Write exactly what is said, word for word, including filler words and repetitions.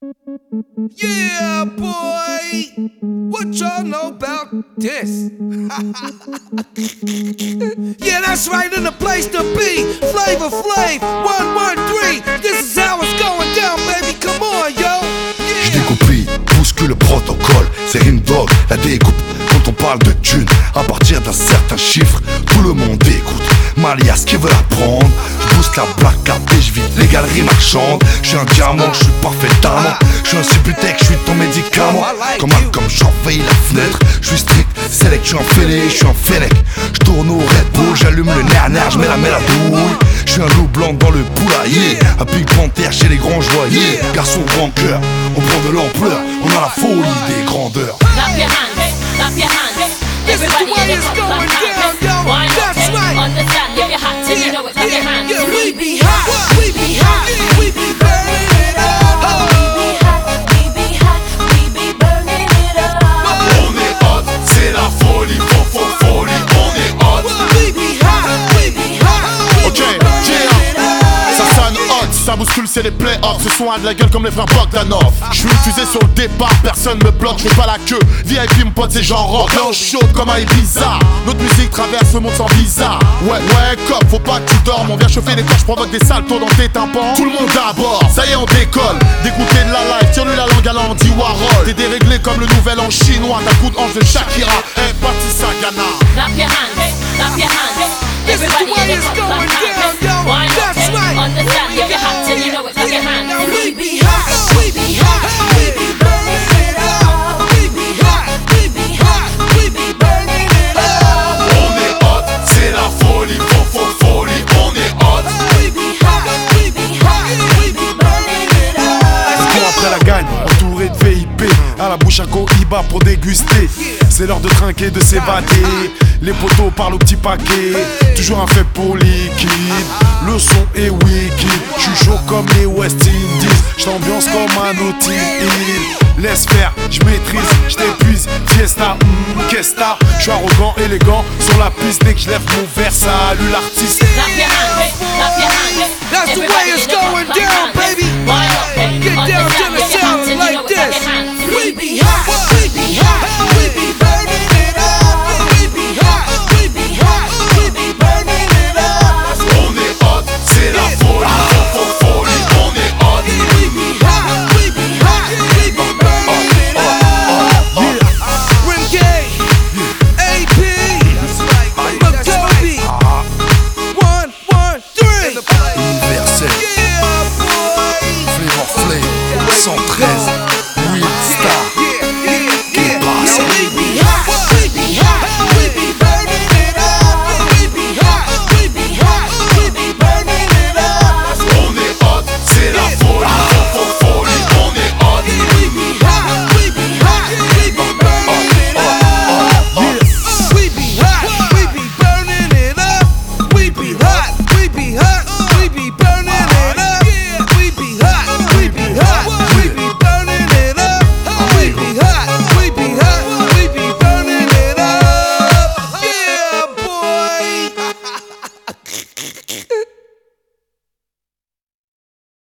Yeah, boy! What y'all know about this? Yeah, that's right, in the place to be. Flavor Flav, one one three. This is how it's going down, baby. Come on, yo. Je découpille, bouscule le protocole. C'est Rim Dog, la découpe. Quand on parle de thunes, à partir d'un certain chiffre, tout le monde écoute. Malias qui veut la prendre. Je booste la black card et je vis les galeries marchandes. Je suis un diamant, je suis parfait d'amant. Je suis un Subutex, je suis ton médicament. Comme un comme j'envahis la fenêtre. Je suis strict, select, je suis un fêlé, je suis un fennec. Je tourne au Red Bull, j'allume le nerf-nerf, je mets la mêle à douille. Je suis un loup blanc dans le poulailler. Un Pink Panther chez les grands joailliers. Garçon grand cœur, on prend de l'ampleur. On a la folie des grandeurs. Clap your hands, clap your hands. Everybody in the club, clap your hands. Why not? Understand, if you're hot, then you know it. Clap your hands. Yeah, we be hot, we be hot, we be burning it up. We be hot, we be hot, we be burning it up. On est hot, c'est la folie, faux faux folie. On est hot. We be hot, we be hot, we Ok, be burning yeah. it up. Ça sonne hot, ça bouscule, c'est les play-offs. Ce son a de la gueule comme les frères Bogdanov. Je suis fusé sur le départ, personne me bloque, je fais pas la queue. V I P, mon pote, c'est genre rock. Blanche chaude comme un Ibiza. Notre musique traverse le monde sans visa. Ouais, ouais, cop, faut pas que tu dormes. On vient chauffer les corps, je provoque des saltos dans tes tympans. Tout le monde d'abord, ça y est, on décolle. D'écouter de la live, tire-lui la langue à l'Andy Warhol. T'es déréglé comme le nouvel an chinois. T'as coup de hanche de Shakira. Eh, parti ça, Ghana. Clap your hands, clap your hands. This is the Everybody way in the it's club, going clap your down, hands. yo. Why not? That's right. Understand, if you're hot, then you know it. Clap your hands. Now we be hot, we be hot, we be burning it up. We be hot, we be hot, we be burning it up. On est hot, c'est la folie, faux faux folie. On est hot. We be hot, we be hot, we be burning it up. Bon après la gagne, entouré de V I P. À la bouche un Cohiba pour déguster. C'est l'heure de trinquer, de s'évader. Les poteaux parlent au petit paquet. Toujours un fait pour liquide. Le son est wicked. J'suis chaud comme les West Indies. J't'ambiance comme un Notting Hill. Laisse faire, j'maîtrise, j't'épuise. Fiesta, mm, qu'esta. J'suis arrogant, élégant. Sur la piste dès que j'lève mon verre. Salut l'artiste. Clap your hands, clap your hands. That's the way Everybody it's in the club, going clap your down, hands. baby. Why